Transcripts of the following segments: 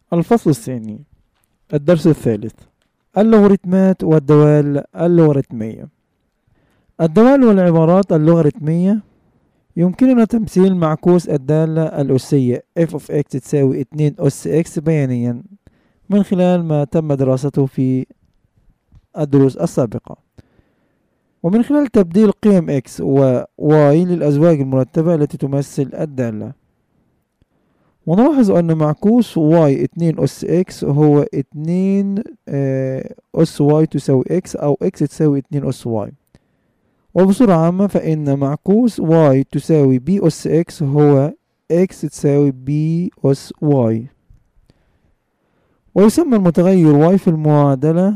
الفصل الثاني، الدرس الثالث، اللوغاريتمات والدوال اللوغاريتمية. الدوال والعبارات اللوغاريتمية يمكننا تمثيل معكوس الدالة الأسية f of x تساوي 2 أس x بيانيا من خلال ما تم دراسته في الدروس السابقة، ومن خلال تبديل قيم x و y للأزواج المرتبة التي تمثل الدالة. ونلاحظ أن معكوس y 2 أس x هو 2 أس y تساوي x أو x تساوي 2 أس y. وبصورة عامة فإن معكوس y تساوي b أس x هو x تساوي b أس y. ويسمى المتغير y في المعادلة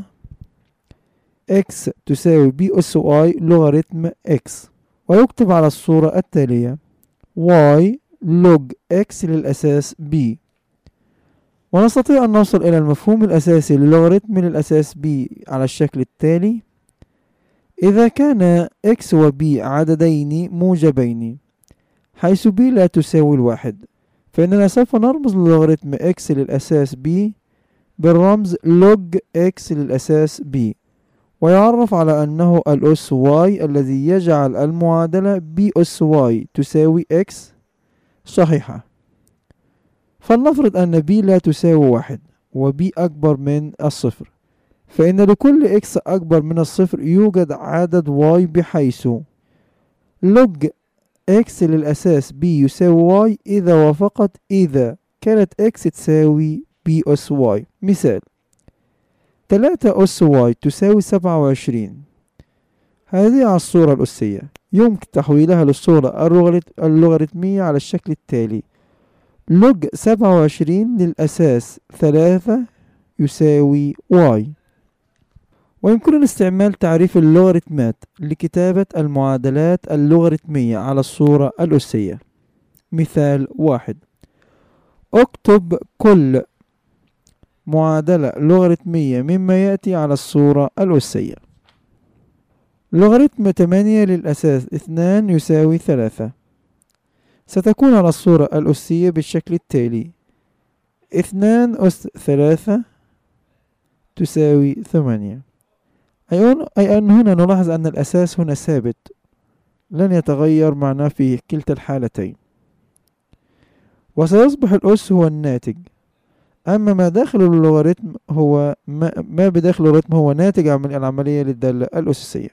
x تساوي b أس y لوغاريتم x، ويكتب على الصورة التالية y لوج x للأساس b. ونستطيع أن نوصل إلى المفهوم الأساسي للوغاريتم للأساس b على الشكل التالي: إذا كان x و b عددين موجبين حيث b لا تساوي الواحد، فإننا سوف نرمز للوغاريتم x للأساس b بالرمز log x للأساس b، ويعرف على أنه الأس y الذي يجعل المعادلة b أس y تساوي x صحيحة. فلنفرض أن b لا تساوي واحد و b أكبر من الصفر، فإن لكل x أكبر من الصفر يوجد عدد y بحيث log x للأساس b يساوي y إذا وفقط إذا كانت x تساوي b أس y. مثال: 3 أس y تساوي 27. هذه على الصورة الأسية يمكن تحويلها للصورة اللوغاريتمية على الشكل التالي: log 27 للأساس 3 يساوي y. ويمكننا استعمال تعريف اللوغاريتمات لكتابة المعادلات اللوغاريتمية على الصورة الأسية. مثال 1: اكتب كل معادلة لوغاريتمية مما يأتي على الصورة الأسية. لوغاريتم 8 للأساس 2 يساوي 3 ستكون على الصورة الأسية بالشكل التالي: 2 أس 3 تساوي 8. أي أن هنا نلاحظ أن الأساس هنا ثابت لن يتغير معناه في كلتا الحالتين، وسيصبح الأس هو الناتج. أما ما داخل اللوغاريتم هو ما بداخل اللوغاريتم هو ناتج عن العملية للدالة الأساسية.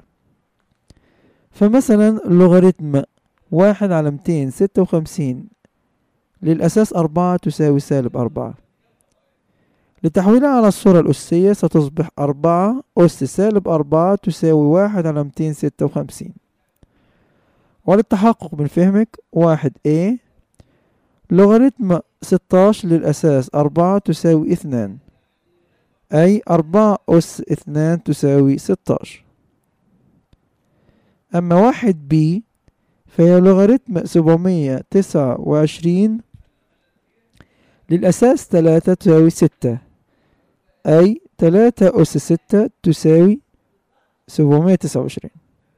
فمثلا لوغاريتم 1 على 256 للأساس 4 تساوي سالب 4. لتحويلها على الصورة الأسية ستصبح 4 أس سالب 4 تساوي 1 على 256. وللتحقق من فهمك 1a لوغاريتم 16 للأساس 4 تساوي 2، أي 4 أس 2 تساوي 16. أما 1b فهي لوغاريتم 729 للأساس 3 تساوي 6، أي 3 أس 6 تساوي 729.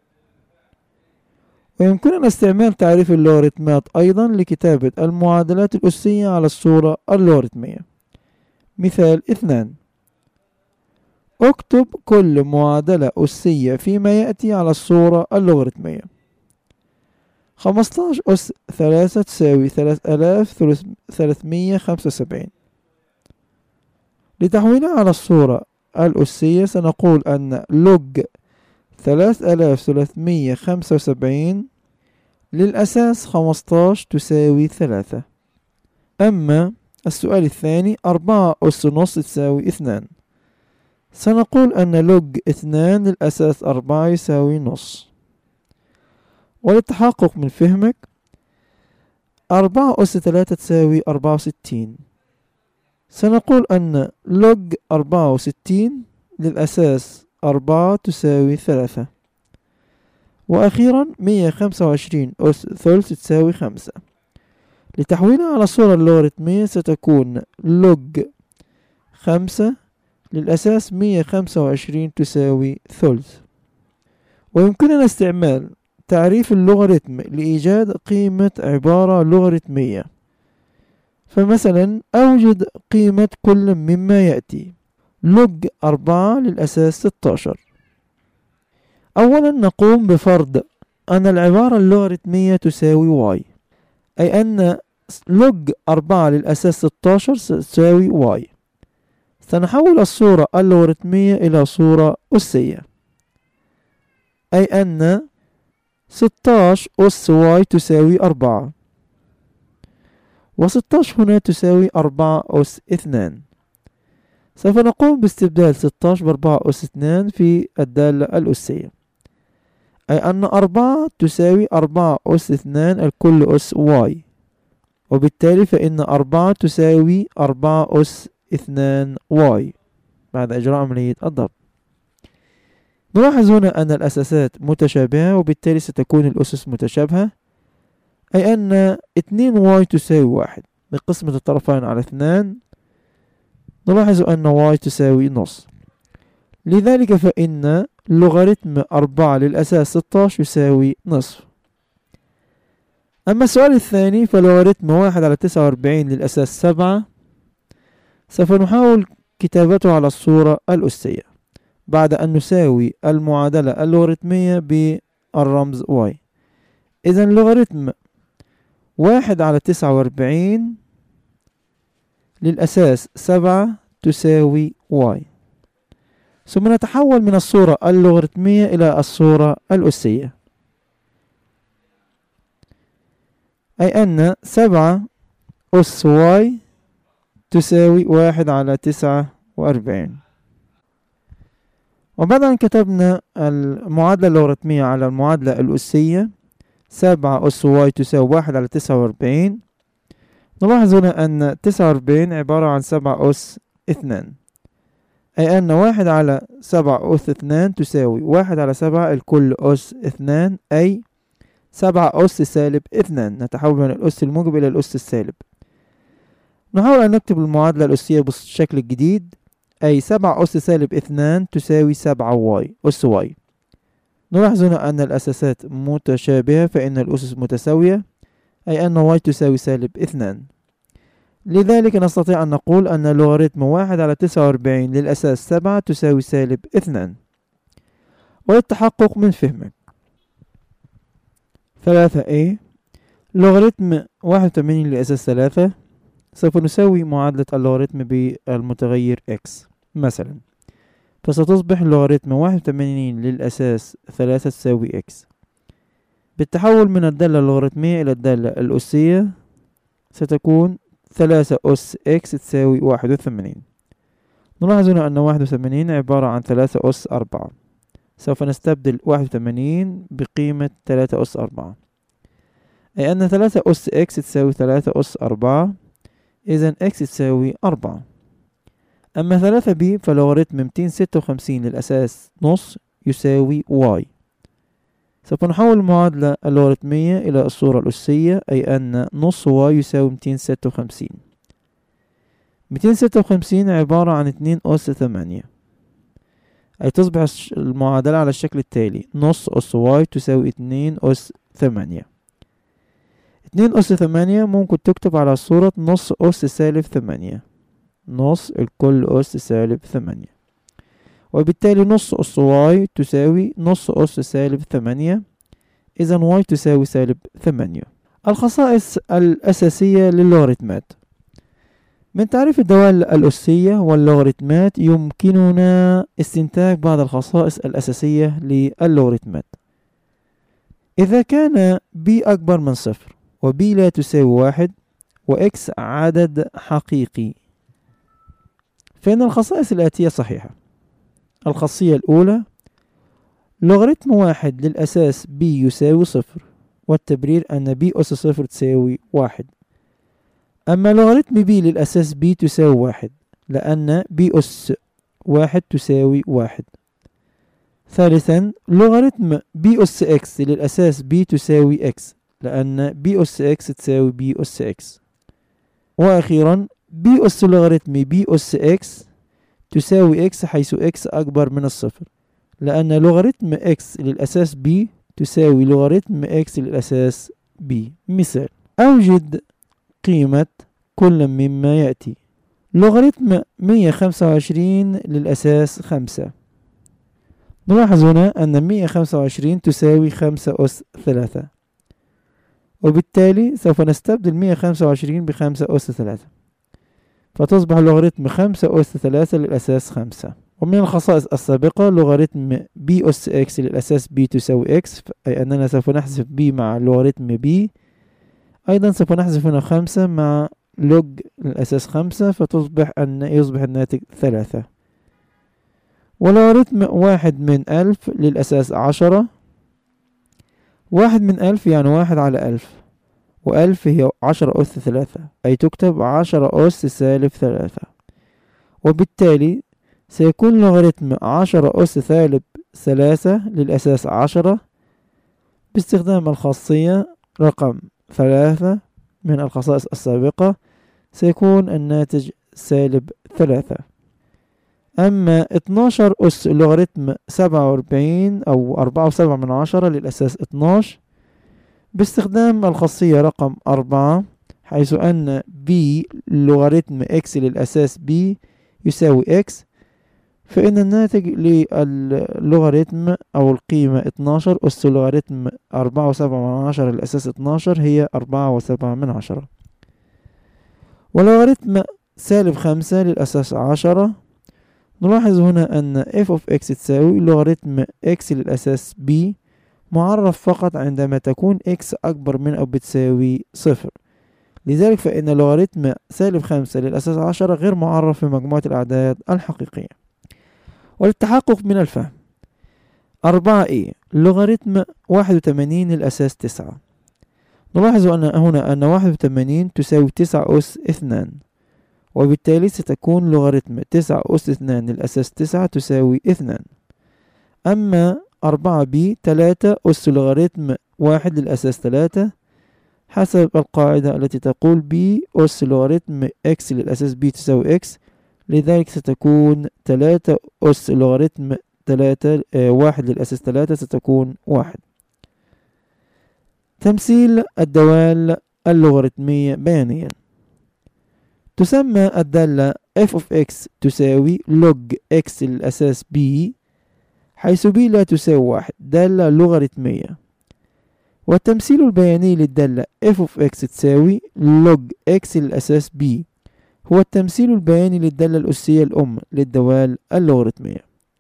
ويمكننا استعمال تعريف اللوغاريتمات أيضا لكتابة المعادلات الأسية على الصورة اللوغاريتمية. مثال 2: اكتب كل معادلة أسية فيما يأتي على الصورة اللوغاريتمية. 15 أس 3 تساوي 3375. لتحويلها على الصورة الأسية سنقول أن log 3375 للأساس 15 تساوي 3. أما السؤال الثاني 4 أس نص تساوي 2، سنقول أن log 2 للأساس 4 يساوي نص. وللتحقق من فهمك 4 أس 3 تساوي 64، سنقول أن log 64 للأساس 4 تساوي 3. وأخيرا 125 أس ثلث تساوي 5. لتحويلها على الصورة اللوغاريتمية ستكون log 5 للأساس 125 تساوي ثلث. ويمكننا استعمال تعريف اللوغاريتم لإيجاد قيمة عبارة لوغاريتمية. فمثلا أوجد قيمة كل مما يأتي. لوج 4 للأساس 16. أولا نقوم بفرض أن العبارة اللوغاريتمية تساوي واي، أي أن لوج 4 للأساس 16 تساوي واي. سنحول الصورة اللوغاريتمية إلى صورة أسية، أي أن 16 أس واي تساوي 4، و16 هنا تساوي 4 أس 2. سوف نقوم باستبدال 16 ب4 أس 2 في الدالة الأسية، أي أن 4 تساوي 4 أس 2 الكل أس واي، وبالتالي فإن 4 تساوي 4 أس 2 واي بعد إجراء عملية الضرب. نلاحظ هنا أن الأساسات متشابهة، وبالتالي ستكون الأسس متشابهة، أي أن 2 واي تساوي 1 بقسمة الطرفين على 2. نلاحظ أن واي تساوي نص، لذلك فإن لوغاريتم 4 للأساس 16 يساوي نصف. أما السؤال الثاني فلوغاريتم 1 على 49 للأساس 7، سوف نحاول كتابته على الصورة الأسية بعد أن نساوي المعادلة اللوغاريتمية بالرمز y. إذن لوغاريتم 1 على 49 للأساس 7 تساوي y. ثم نتحول من الصورة اللوغاريتمية إلى الصورة الأسية، أي أن 7 أس y تساوي 1 على 49. وبعد أن كتبنا المعادلة اللوغاريتمية على المعادلة الأسية 7 أس y تساوي 1 على 49، نلاحظ هنا أن 49 عبارة عن 7 أس 2، أي أن 1 على 7 أس 2 تساوي 1 على 7 الكل أس 2، أي 7 أس سالب 2. نتحول من الأس الموجب إلى الأس السالب. نحاول أن نكتب المعادلة الأسية بالشكل الجديد، أي 7 أس سالب 2 تساوي 7 واي أس واي. نلاحظ هنا أن الأساسات متشابهة فإن الأسس متساوية، أي أن واي تساوي سالب 2. لذلك نستطيع أن نقول أن لوغاريتم 1 على 49 للأساس 7 تساوي سالب 2. وللتحقق من فهمك 3a لوغاريتم 81 للأساس 3 سوف نساوي معادلة اللوغاريتم بالمتغير x مثلا، فستصبح لوغاريتم 81 للأساس 3 تساوي x. بالتحول من الدالة اللوغاريتمية إلى الدالة الأسية ستكون 3 أس x تساوي 81. نلاحظ هنا أن 81 عبارة عن 3 أس 4. سوف نستبدل 81 بقيمة 3 أس 4، أي أن 3 أس x تساوي 3 أس 4، إذن x تساوي 4. أما 3b فلوغاريتم 256 للأساس نص يساوي y. سوف نحول المعادلة اللوغاريتمية إلى الصورة الأسية، أي أن نص y يساوي 256. 256 عبارة عن 2 أس 8، أي تصبح المعادلة على الشكل التالي: نص أس y تساوي 2 أس 8. 2 أس 8 ممكن تكتب على صورة نص أس سالب 8، نص الكل أس سالب 8، وبالتالي نص أس y تساوي نص أس سالب 8، إذن y تساوي سالب 8. الخصائص الأساسية لللوغاريتمات: من تعريف الدوال الأسية واللوغاريتمات يمكننا استنتاج بعض الخصائص الأساسية لللوغاريتمات. إذا كان b أكبر من 0 و b لا تساوي 1 و x عدد حقيقي، فإن الخصائص الآتية صحيحة. الخاصية الأولى: لوغاريتم 1 للأساس b يساوي 0، والتبرير أن b أس 0 تساوي 1. أما لوغاريتم b للأساس b تساوي 1 لأن b أس 1 تساوي 1. ثالثا: لوغاريتم b أس x للأساس b تساوي x لأن b أس x تساوي b أس x. وأخيرا b أس لوغاريتم b أس x تساوي x حيث x أكبر من 0 لأن لوغاريتم x للأساس b تساوي لوغاريتم x للأساس b. مثال: أوجد قيمة كل مما يأتي. لوغاريتم 125 للأساس 5. نلاحظ هنا أن 125 تساوي 5 أس 3، وبالتالي سوف نستبدل 125 ب5 أس 3، فتصبح لوغاريتم 5 أس 3 للأساس 5. ومن الخصائص السابقة لوغاريتم b أس x للأساس b تساوي x، أي أننا سوف نحذف b مع لوغاريتم b. أيضا سوف نحذف هنا 5 مع لوج الأساس 5، فتصبح يصبح الناتج 3. ولوغاريتم 1 من 1000 للأساس 10. 1 من 1000 يعني 1 على 1000، و1000 هي 10 أس 3، أي تكتب 10 أس سالب 3. وبالتالي سيكون لوغاريتم 10 أس سالب 3 للأساس 10 باستخدام الخاصية رقم 3 من الخصائص السابقة، سيكون الناتج سالب 3. أما 12 أس لوغاريتم 47 أو 4.7 للأساس 12 باستخدام الخاصية رقم 4، حيث أن b لوغاريتم x للأساس b يساوي x، فإن الناتج للوغاريتم أو القيمة 12 أس لوغاريتم 4.7 للأساس 12 هي 4.7. ولوغاريتم سالب 5 للأساس 10، نلاحظ هنا أن f of x تساوي لوغاريتم x للأساس b معرف فقط عندما تكون x أكبر من أو بتساوي 0. لذلك فإن لوغاريتم سالب 5 للأساس 10 غير معرف في مجموعة الأعداد الحقيقية. وللتحقق من الفهم، 4a لوغاريتم 81 للأساس 9. نلاحظ أن 81 تساوي 9 أس 2، وبالتالي ستكون لوغاريتم 9 أس 2 للأساس 9 تساوي 2. أما 4b 3 أس لوغاريتم 1 للأساس 3 حسب القاعدة التي تقول b أس لوغاريتم x للأساس b تساوي x، لذلك ستكون 3 أس لوغاريتم 1 للأساس 3 ستكون 1. تمثيل الدوال اللوغاريتمية بيانيا. تسمى الدالة f of x تساوي log x للأساس b، حيث b لا تساوي 1، دالة لوغاريتمية. والتمثيل البياني للدالة f of x تساوي log x للأساس b هو التمثيل البياني للدالة الأسية الأم للدوال اللوغاريتمية،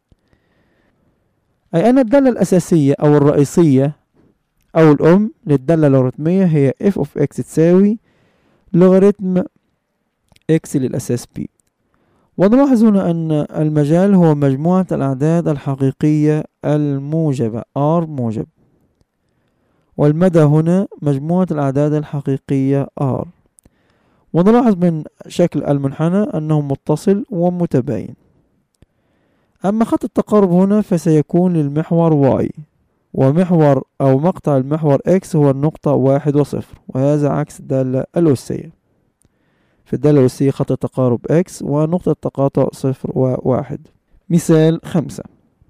أي أن الدالة الأساسية أو الرئيسية أو الأم للدالة اللوغاريتمية هي f of x تساوي لوغاريتم x للأساس b. ونلاحظ هنا أن المجال هو مجموعة الأعداد الحقيقية الموجبة r موجب، والمدى هنا مجموعة الأعداد الحقيقية r. ونلاحظ من شكل المنحنى أنه متصل ومتباين. أما خط التقارب هنا فسيكون للمحور y، ومحور أو مقطع المحور x هو النقطة 1 و0، وهذا عكس الدالة الأسية. في الدالة الأسية خط التقارب x ونقطة التقاطع 0 و1. مثال 5.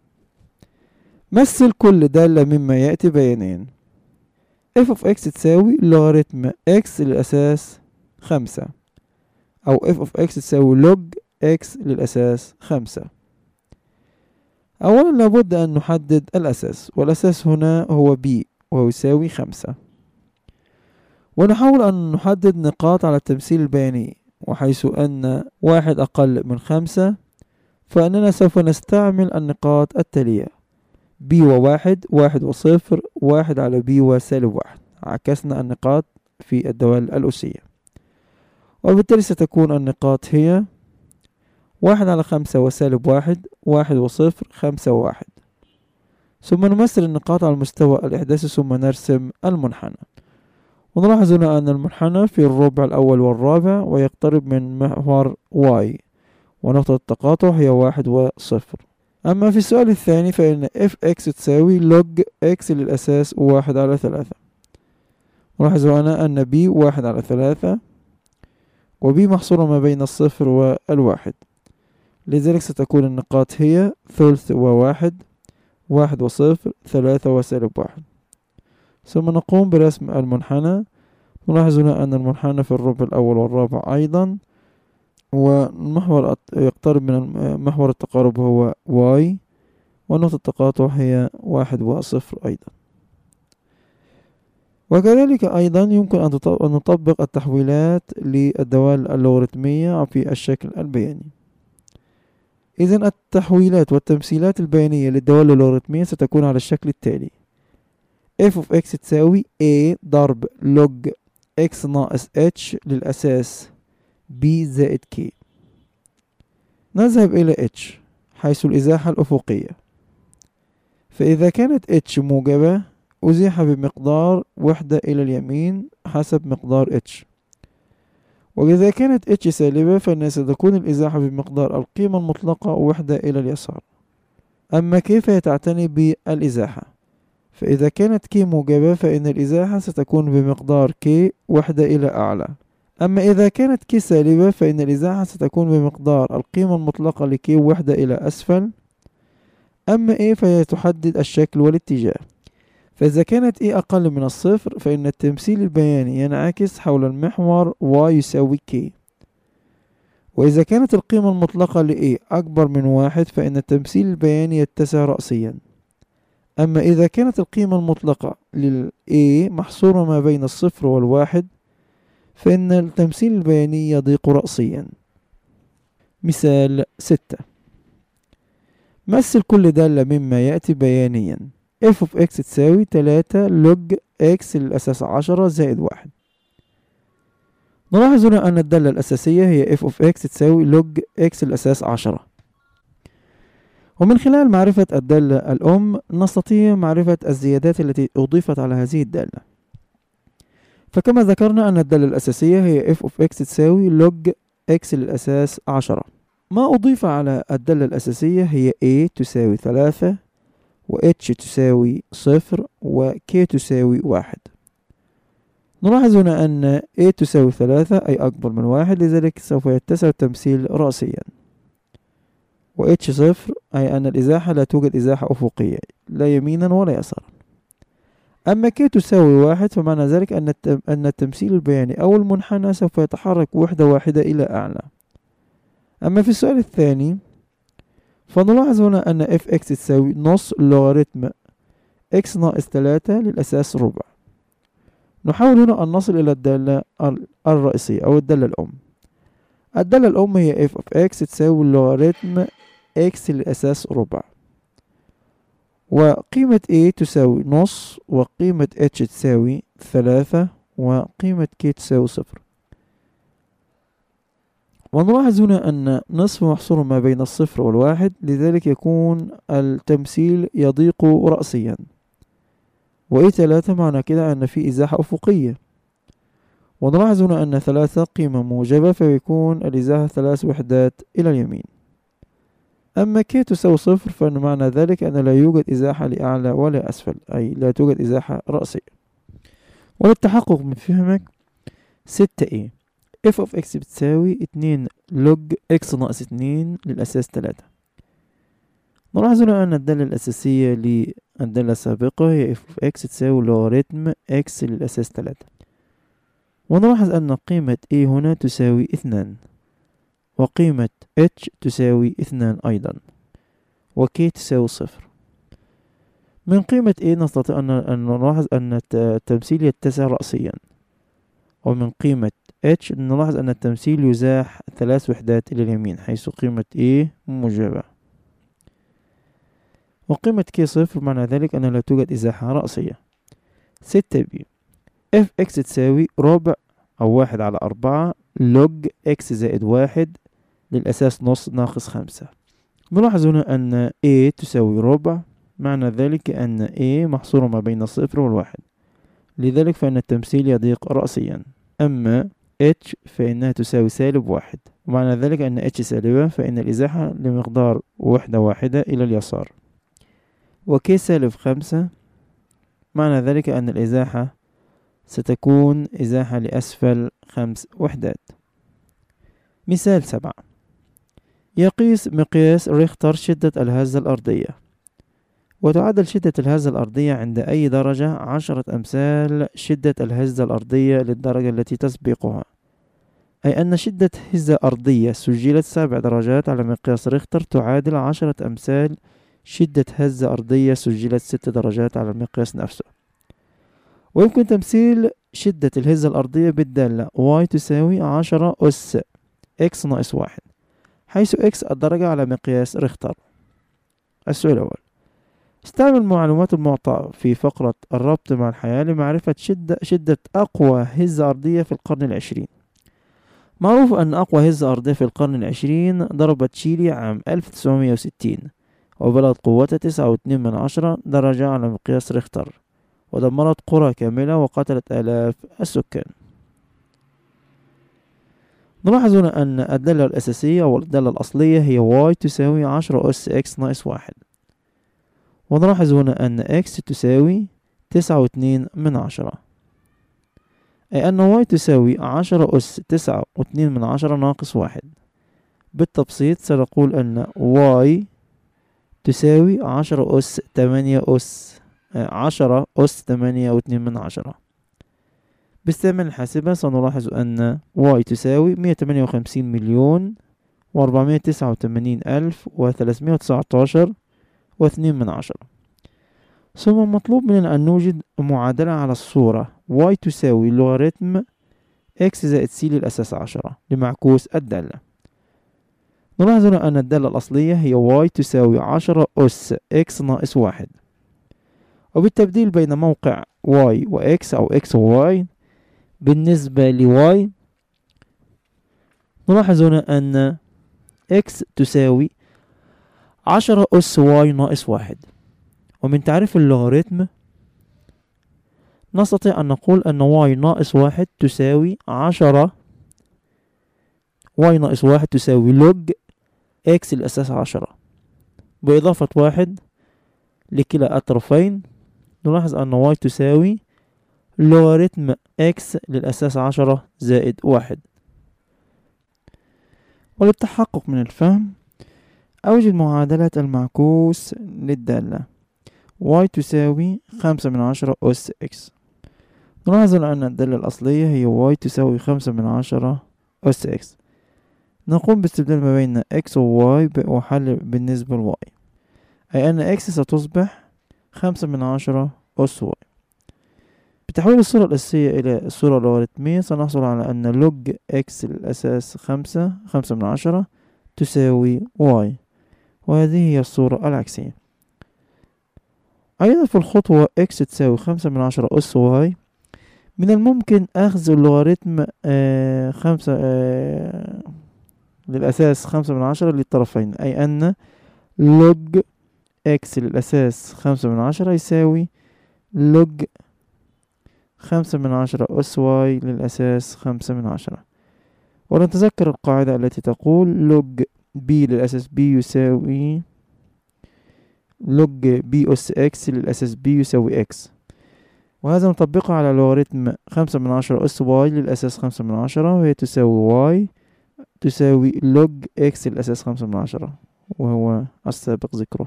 مثل كل دالة مما يأتي بيانين. f of x تساوي لوغاريتم x للأساس 5، أو f of x تساوي log x للأساس 5. أولا لابد أن نحدد الأساس، والأساس هنا هو b وهو يساوي 5، ونحاول أن نحدد نقاط على التمثيل البياني، وحيث أن 1 أقل من 5 فإننا سوف نستعمل النقاط التالية b و1 1 و0 1 على b وسالب 1. عكسنا النقاط في الدوال الأسية، وبالتالي ستكون النقاط هي 1 على 5 وسالب 1 1 و0 5 و1. ثم نمثل النقاط على المستوى الإحداثي ثم نرسم المنحنى. ونلاحظ هنا أن المنحنى في الربع الأول والرابع ويقترب من محور y، ونقطة التقاطع هي 1 و0. أما في السؤال الثاني فإن fx تساوي log x للأساس 1 على 3. نلاحظ هنا أن b 1 على 3 وb محصورة ما بين 0 و1، لذلك ستكون النقاط هي ثلث و1 1 و0 3 وسالب 1. ثم نقوم برسم المنحنى. نلاحظ هنا أن المنحنى في الربع الأول والرابع أيضا، والمحور يقترب من محور التقارب هو y، ونقطة التقاطع هي 1 وصفر أيضا. وكذلك أيضا يمكن أن نطبق التحويلات للدوال اللوغاريتمية في الشكل البياني. إذن التحويلات والتمثيلات البيانية للدوال اللوغاريتمية ستكون على الشكل التالي: f of x تساوي a ضرب log x ناقص h للأساس b زائد k. نذهب إلى h حيث الإزاحة الأفقية، فإذا كانت h موجبة أزيح بمقدار وحدة إلى اليمين حسب مقدار h، وإذا كانت h سالبة فإنها ستكون الإزاحة بمقدار القيمة المطلقة وحدة إلى اليسار. أما كيف تعتني بالإزاحة؟ فإذا كانت k موجبة فإن الإزاحة ستكون بمقدار k وحدة إلى أعلى. أما إذا كانت k سالبة فإن الإزاحة ستكون بمقدار القيمة المطلقة لk وحدة إلى أسفل. أما A فهي تحدد الشكل والاتجاه، فإذا كانت A أقل من الصفر فإن التمثيل البياني ينعكس حول المحور y يساوي k، وإذا كانت القيمة المطلقة ل A أكبر من 1 فإن التمثيل البياني يتسع رأسيا. أما إذا كانت القيمة المطلقة لل A محصورة ما بين الصفر والواحد فإن التمثيل البياني يضيق رأسيا. مثال 6: مثل كل دالة مما يأتي بيانيا. f of x تساوي 3 log x للأساس 10 زائد 1. نلاحظ هنا أن الدالة الأساسية هي f of x تساوي log x للأساس 10، ومن خلال معرفة الدالة الأم نستطيع معرفة الزيادات التي أضيفت على هذه الدالة. فكما ذكرنا أن الدالة الأساسية هي f of x تساوي log x للأساس 10. ما أضيف على الدالة الأساسية هي a تساوي 3 و h تساوي 0 و k تساوي 1. نلاحظ هنا أن a تساوي 3 أي أكبر من 1، لذلك سوف يتسع التمثيل رأسيا، و h 0 أي أن الإزاحة لا توجد إزاحة أفقية لا يمينا ولا يسارا. أما k تساوي 1 فمعنى ذلك أن التمثيل البياني أو المنحنى سوف يتحرك وحدة واحدة إلى أعلى. أما في السؤال الثاني فنلاحظ هنا أن f(x) تساوي نص لوغاريتم x ناقص 3 للأساس ربع. نحاول هنا أن نصل إلى الدالة الرئيسية أو الدالة الأم. الدالة الأم هي f(x) تساوي لوغاريتم x للأساس ربع، وقيمة a تساوي نص، وقيمة h تساوي 3، وقيمة k تساوي 0. ونلاحظ هنا أن نصف محصور ما بين الصفر والواحد، لذلك يكون التمثيل يضيق رأسيا، و A3 معنى كده أن في إزاحة أفقية. ونلاحظ هنا أن 3 قيمة موجبة فيكون الإزاحة 3 وحدات إلى اليمين. أما k تساوي 0 فإن معنى ذلك أن لا يوجد إزاحة لأعلى ولا أسفل، أي لا توجد إزاحة رأسية. وللتحقق من فهمك 6a f of x بتساوي 2 log x ناقص 2 للأساس 3. نلاحظ هنا أن الدالة الأساسية للدالة السابقة هي f of x تساوي لوغاريتم x للأساس 3. ونلاحظ أن قيمة a هنا تساوي 2، وقيمة h تساوي 2 أيضا، و k تساوي 0. من قيمة a نستطيع أن نلاحظ أن التمثيل يتسع رأسيا، ومن قيمة h نلاحظ أن التمثيل يزاح 3 وحدات إلى اليمين حيث قيمة a موجبة، وقيمة k 0 معنى ذلك أن لا توجد إزاحة رأسية. 6b f x تساوي ربع أو 1 على 4 log x زائد 1 للأساس نص ناقص 5. نلاحظ هنا أن a تساوي ربع، معنى ذلك أن a محصورة ما بين الصفر والواحد، لذلك فإن التمثيل يضيق رأسيا. أما h فإنها تساوي سالب 1، ومعنى ذلك أن h سالبة فإن الإزاحة لمقدار وحدة واحدة إلى اليسار. وk سالب 5 معنى ذلك أن الإزاحة ستكون إزاحة لأسفل 5 وحدات. مثال 7: يقيس مقياس ريختر شدة الهزة الأرضية، وتعادل شدة الهزة الأرضية عند أي درجة 10 أمثال شدة الهزة الأرضية للدرجة التي تسبقها، أي أن شدة هزة أرضية سجلت 7 درجات على مقياس ريختر تعادل 10 أمثال شدة هزة أرضية سجلت 6 درجات على المقياس نفسه. ويمكن تمثيل شدة الهزة الأرضية بالدالة y تساوي 10 أس x ناقص 1، حيث x الدرجة على مقياس ريختر. السؤال الأول: استعمل المعلومات المعطاة في فقرة الربط مع الحياة لمعرفة شدة أقوى هزة أرضية في القرن العشرين. معروف أن أقوى هزة أرضية في القرن العشرين ضربت تشيلي عام 1960 وبلغت قوتها 9.2 درجة على مقياس ريختر، ودمرت قرى كاملة وقتلت آلاف السكان. نلاحظ هنا أن الدالة الأساسية أو الدالة الأصلية هي y تساوي 10 أس x ناقص 1، ونلاحظ هنا أن x تساوي 9.2، أي أن y تساوي 10 أس 9.2 ناقص 1. بالتبسيط سنقول أن y تساوي 10 أس 8.2. باستعمال الحاسبة سنلاحظ أن y تساوي 158,489,319.2. ثم مطلوب مننا أن نوجد معادلة على الصورة y تساوي لوغاريتم x زائد c للأساس 10 لمعكوس الدالة. نلاحظ هنا أن الدالة الأصلية هي y تساوي 10 أس x ناقص 1، وبالتبديل بين موقع y و x أو x و y بالنسبة ل y نلاحظ هنا أن x تساوي 10 أس y ناقص 1. ومن تعريف اللوغاريتم نستطيع أن نقول أن y ناقص 1 تساوي 10 y ناقص 1 تساوي لوج x للأساس 10 بإضافة 1 لكلا الطرفين. نلاحظ أن y تساوي لوغاريتم x للأساس 10 زائد 1. وللتحقق من الفهم أوجد معادلة المعكوس للدالة y تساوي 5/10 أس x. نلاحظ أن الدالة الأصلية هي y تساوي 5/10 أس x. نقوم باستبدال ما بين x و y وحل بالنسبة ل y، أي أن x ستصبح 5/10 أس y. بتحويل الصورة الأساسية إلى الصورة اللوغاريتمية سنحصل على أن لوج x للأساس 5/10 تساوي y، وهذه هي الصورة العكسية. أيضا في الخطوة x تساوي 5/10 أس y من الممكن أخذ اللوغاريتم 5 للأساس 5/10 للطرفين، أي أن لوج x للأساس 5/10 يساوي لوج 5/10 أس y للأساس 5/10. ونتذكر القاعدة التي تقول لوج b للأساس b يساوي لوج b أس x للأساس b يساوي x، وهذا نطبقه على لوغاريتم 5/10 أس y للأساس 5/10، وهي تساوي y تساوي لوج x للأساس 5/10، وهو السابق ذكره.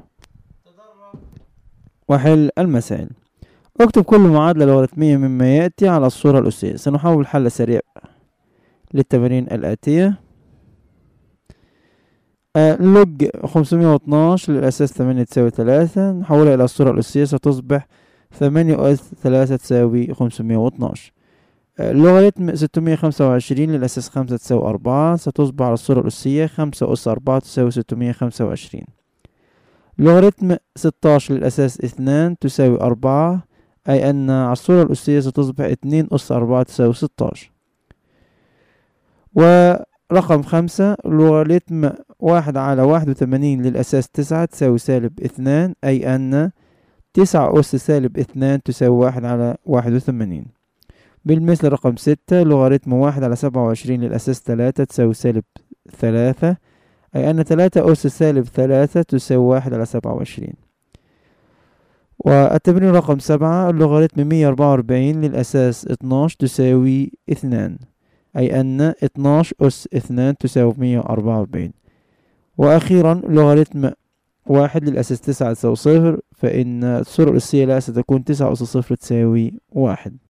وحل المسائل. اكتب كل معادلة لوغاريتمية مما يأتي على الصورة الأسية. سنحاول حل سريع للتمارين الآتية. لوج 512 للأساس 8 تساوي 3، نحولها إلى الصورة الأسية ستصبح 8 أس 3 تساوي 512. لوغاريتم 625 للأساس 5 تساوي 4 ستصبح على الصورة الأسية 5 أس 4 تساوي 625. لوغاريتم 16 للأساس 2 تساوي 4، أي أن على الصورة الأسية ستصبح 2 أس 4 تساوي 16. ورقم 5 لوغاريتم 1 على 81 للأساس 9 تساوي -2، أي أن 9 أس -2 تساوي 1 على 81. بالمثل رقم 6 لوغاريتم 1 على 27 للأساس 3 تساوي -3، أي أن 3 أس -3 تساوي 1 على 27. والتمرين رقم 7 لوغاريتم 144 للأساس 12 تساوي 2، أي أن 12 أس 2 تساوي 144. وأخيرا لوغاريتم واحد للأساس 9 تساوي 0، فإن الصورة الأساسية لها ستكون 9 أس 0 تساوي 1.